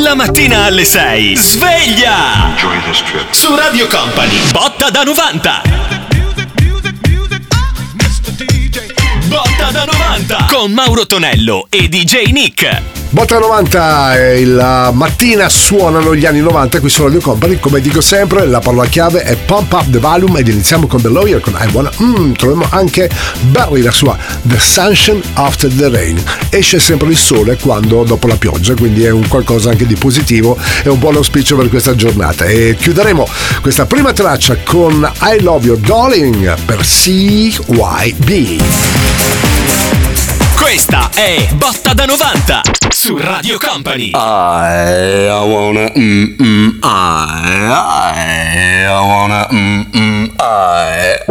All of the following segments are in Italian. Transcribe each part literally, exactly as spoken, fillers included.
La mattina alle sei. Sveglia! Su Radio Company. Botta da novanta. Botta da novanta. Con Mauro Tonello e D J Nick. Botta novanta, eh, la mattina suonano gli anni novanta qui su Radio Company. Come dico sempre, la parola chiave è Pump Up the Volume ed iniziamo con The Lawyer con I Wanna. Mm, troviamo anche Barry, la sua The Sunshine After the Rain. Esce sempre il sole quando dopo la pioggia, quindi è un qualcosa anche di positivo e un buon auspicio per questa giornata. E chiuderemo questa prima traccia con I Love Your Darling per C Y B. Questa è Botta da novanta su Radio Company. I, I wanna mm mm I, I, I wanna mm mm I.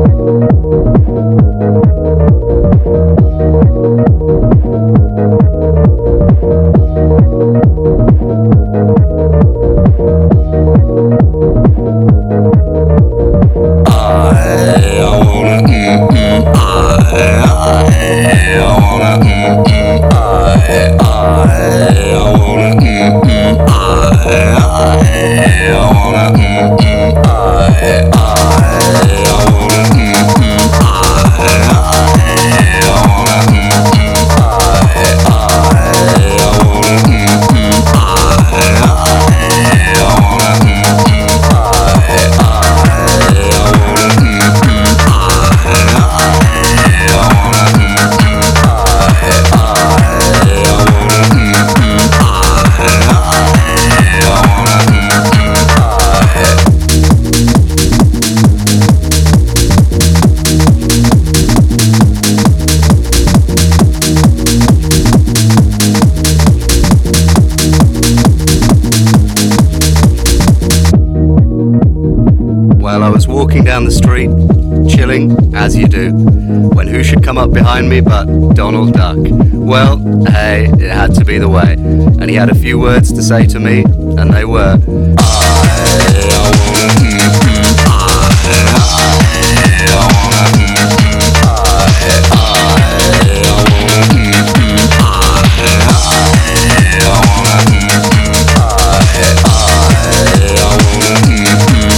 Down the street, chilling, as you do, when who should come up behind me but Donald Duck? Well, hey, it had to be the way, and he had a few words to say to me, and they were, I, I wanna, mm, mm, I, I, I wanna, mm, I, I, I wanna, mm, mm, I, I, I wanna, mm, I, I, I wanna, mm, mm,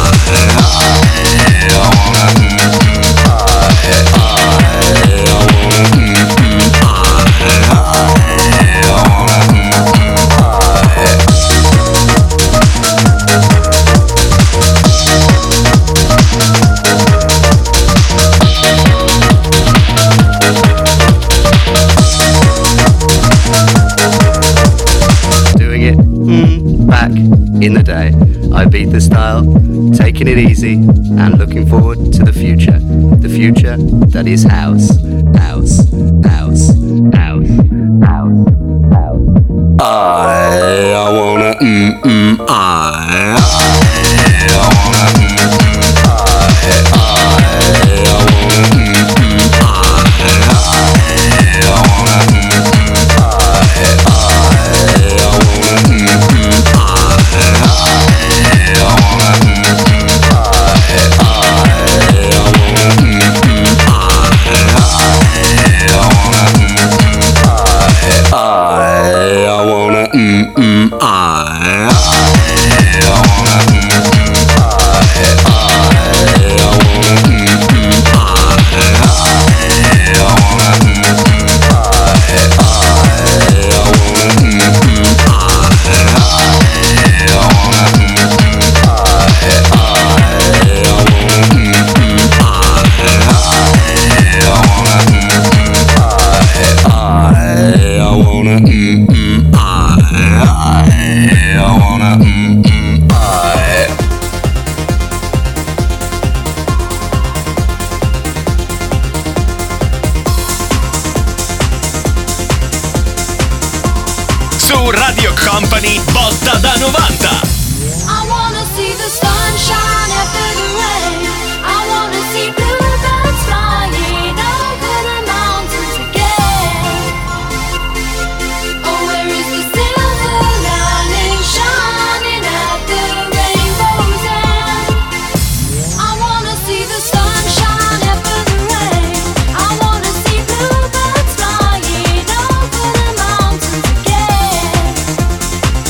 in the day. I beat the style, taking it easy, and looking forward to the future. The future that is house, house, house, house, house, house. I, I wanna, mm, mm, I, I, I wanna, mm, mm, I, I, I wanna, mm, mm, I, I, I wanna, mm, mm, I, I, I wanna, mm, mm, Su Radio Company, Botta da novanta. I wanna see the sunshine after the rain. I wanna see bluebirds flying over the mountains again. Oh, where is the silver lining shining at the rainbow's end? I wanna see the sunshine after the rain. I wanna see bluebirds flying over the mountains again.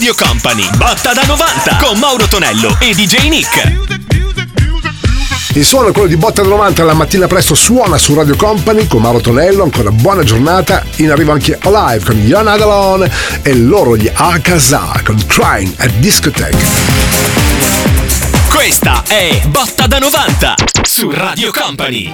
Radio Company, botta da novanta, con Mauro Tonello e D J Nick. Il suono è quello di Botta da novanta, la mattina presto suona su Radio Company con Mauro Tonello. Ancora buona giornata. In arrivo anche Alive con You're Not Alone e loro gli Alcazar con Crying at Discotheque. Questa è Botta da novanta su Radio Company.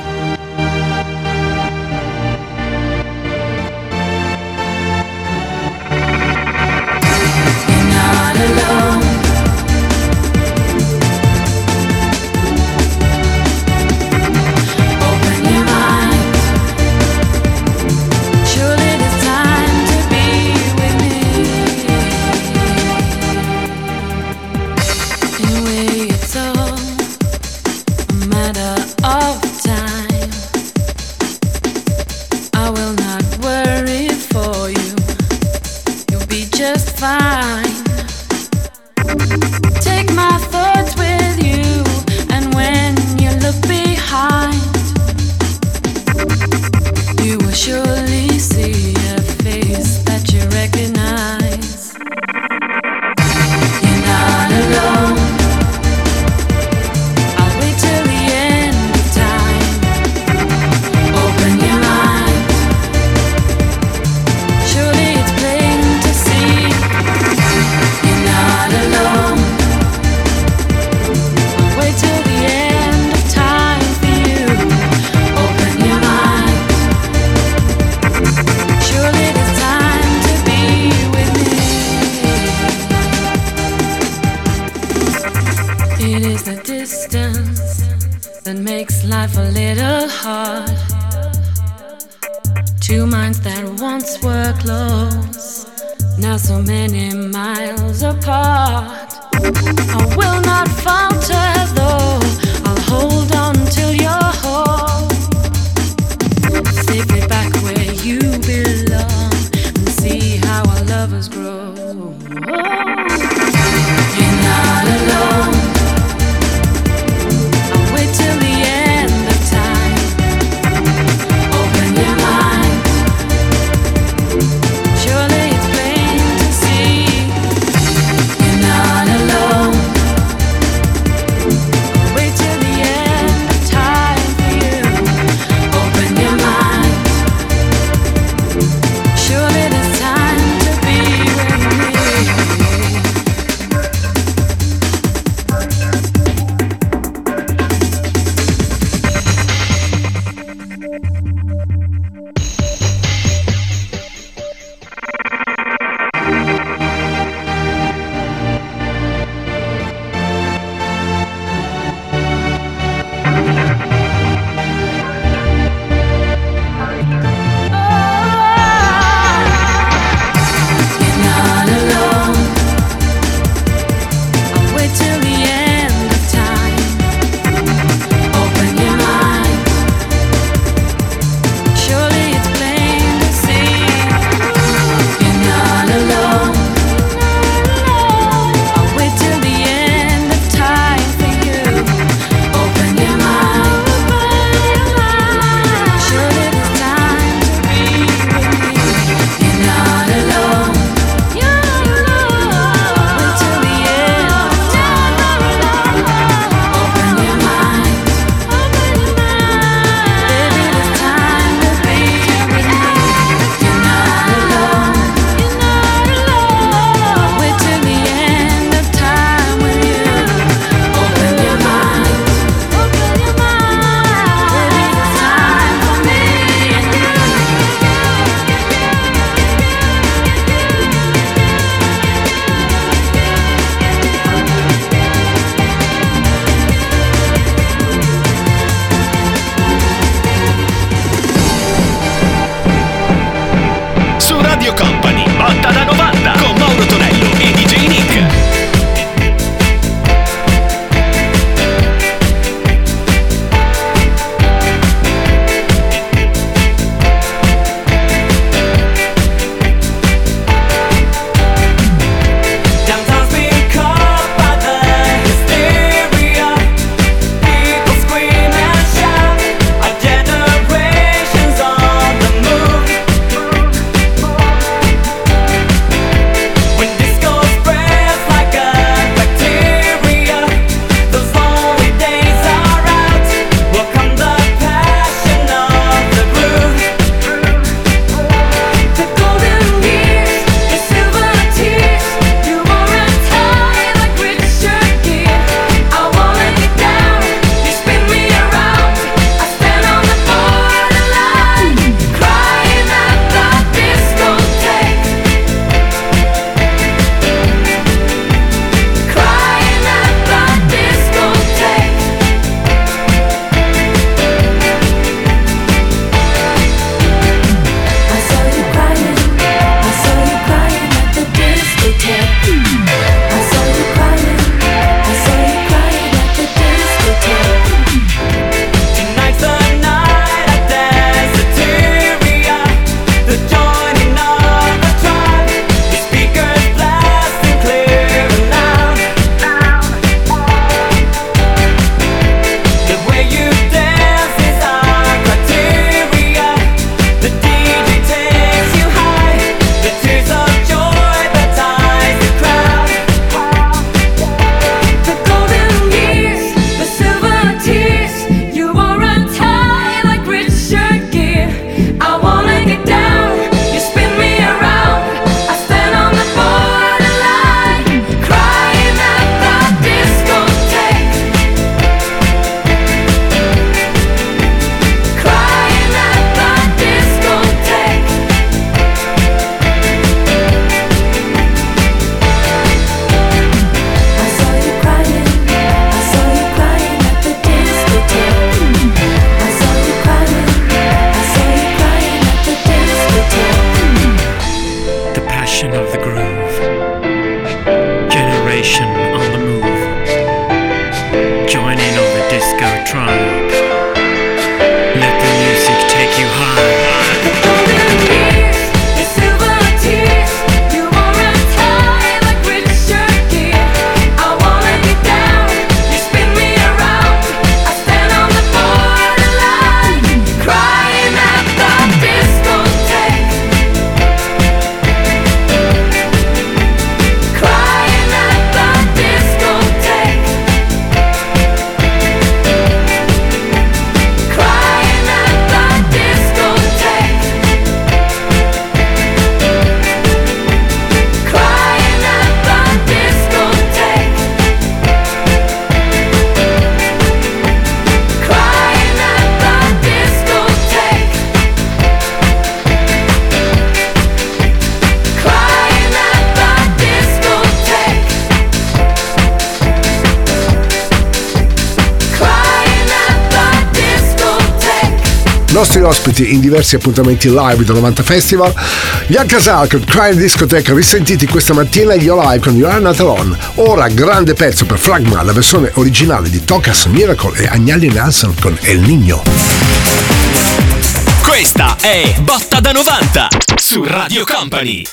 triumph. Let the music take you high. Nostri ospiti in diversi appuntamenti live del novanta Festival, Jan Casal con Crying Discotheque, risentiti questa mattina gli live con You Are Not Alone. Ora grande pezzo per Fragma, la versione originale di Tocas Miracle e Agnelli Nelson con El Niño. Questa è Botta da novanta su Radio Company.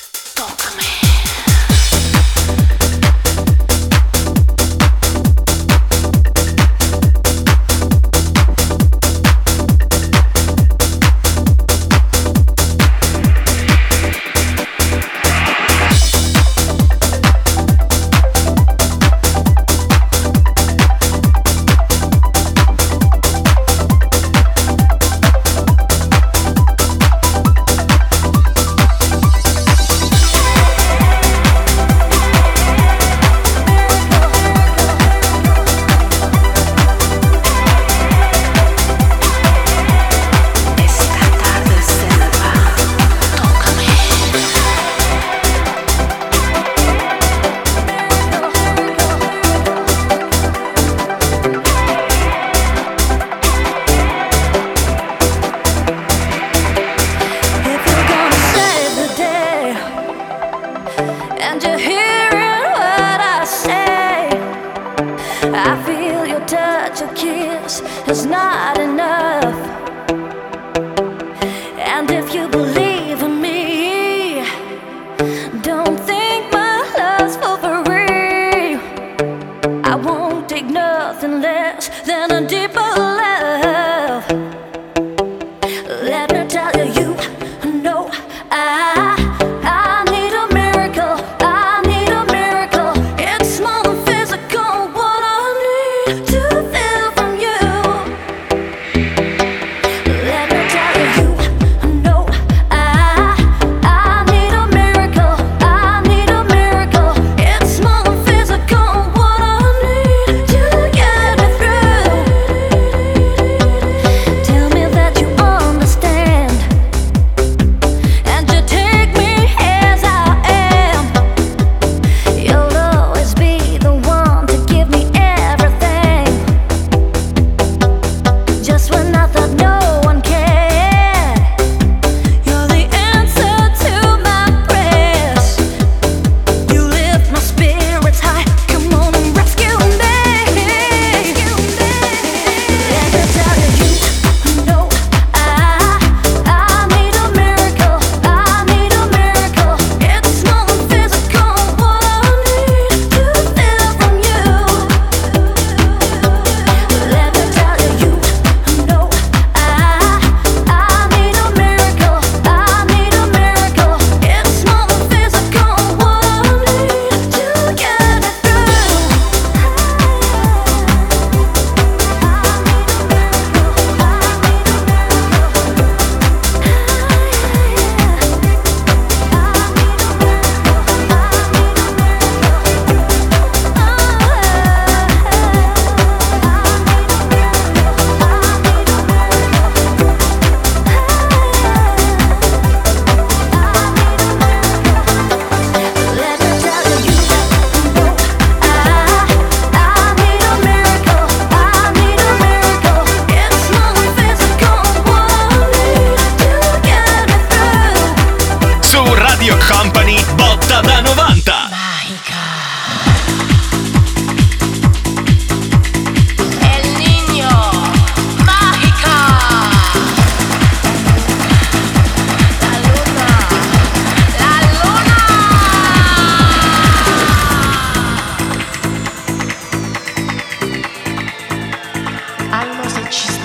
El Niño.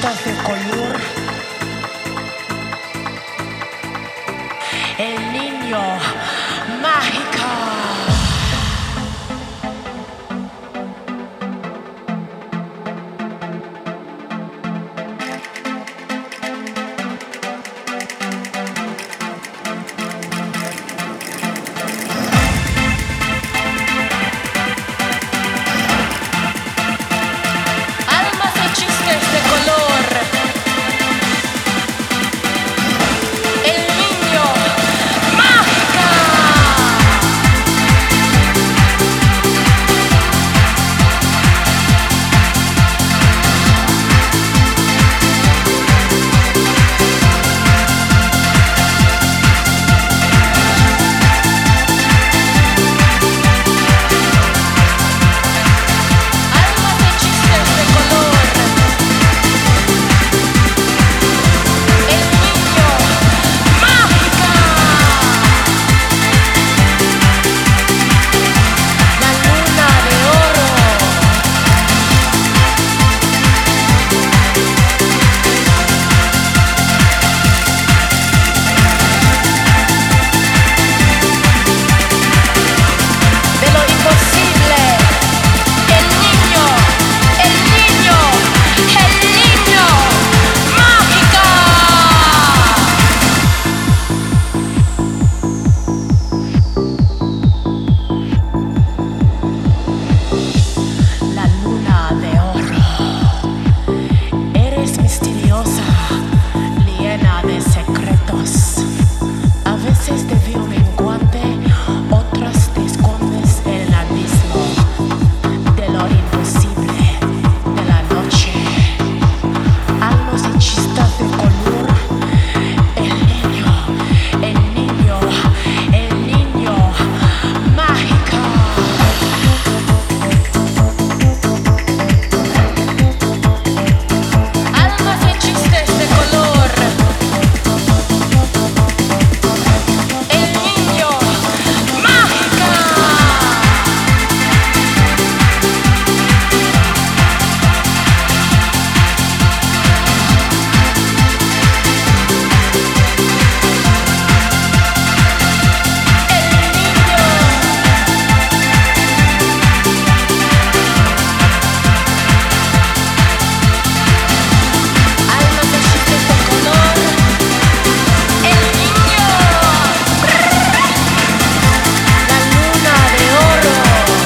chistas de color. El niño mágico. Almas y chistes de color. El niño mágico. Almas y chistes de color. El niño mágico. La luna de oro. De lo imposible. El niño, el niño, el niño mágico. La luna de oro. Eres misteriosa, llena de secretos. A veces te veo menguante, otras te escondes en el abismo de lo imposible de la noche. Almas y chistas de color. El niño, el niño, el niño mágico. Almas y chistes de color. El niño mágico. El niño. Almas y chistes de color. El niño. La luna de oro.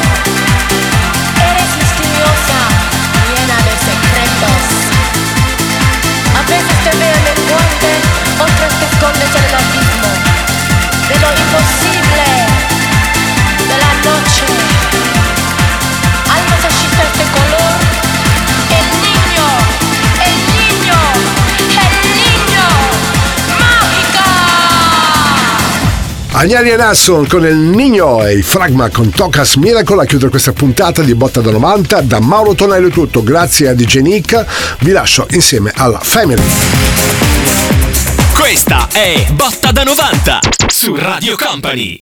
Eres misteriosa, llena de secretos. A veces te veo menguante, otras te escondes en el abismo de lo imposible de la noche. Almas y chistes de color. El niño, el niño, el niño mágico. Agnelli e Nasson con Il Nino e i Fragma con Tocas Miracle a chiudere questa puntata di Botta da novanta. Da Mauro Tonello è tutto, grazie a D J Nick, vi lascio insieme alla Family. Questa è Botta da novanta su Radio Company.